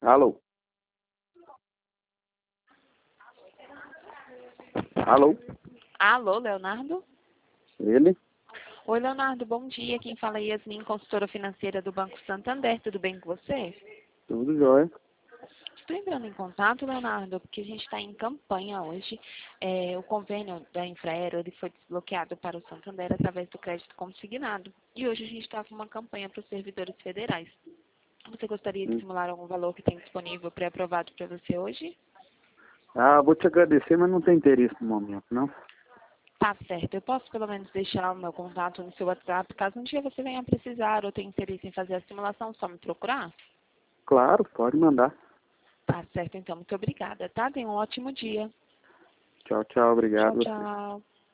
Alô? Alô? Alô, Leonardo? Ele? Oi, Leonardo, bom dia. Quem fala é Yasmin, consultora financeira do Banco Santander. Tudo bem com você? Tudo jóia. Estou entrando em contato, Leonardo, porque a gente está em campanha hoje. O convênio da Infraero ele foi desbloqueado para o Santander através do crédito consignado. E hoje a gente está com uma campanha para os servidores federais. Você gostaria de simular algum valor que tem disponível pré-aprovado para você hoje? Vou te agradecer, mas não tem interesse no momento, não? Tá certo. Eu posso pelo menos deixar o meu contato no seu WhatsApp, caso um dia você venha precisar ou tenha interesse em fazer a simulação, só me procurar? Claro, pode mandar. Tá certo, então. Muito obrigada, tá? Tenha um ótimo dia. Tchau, tchau, Tchau, obrigado. tchau.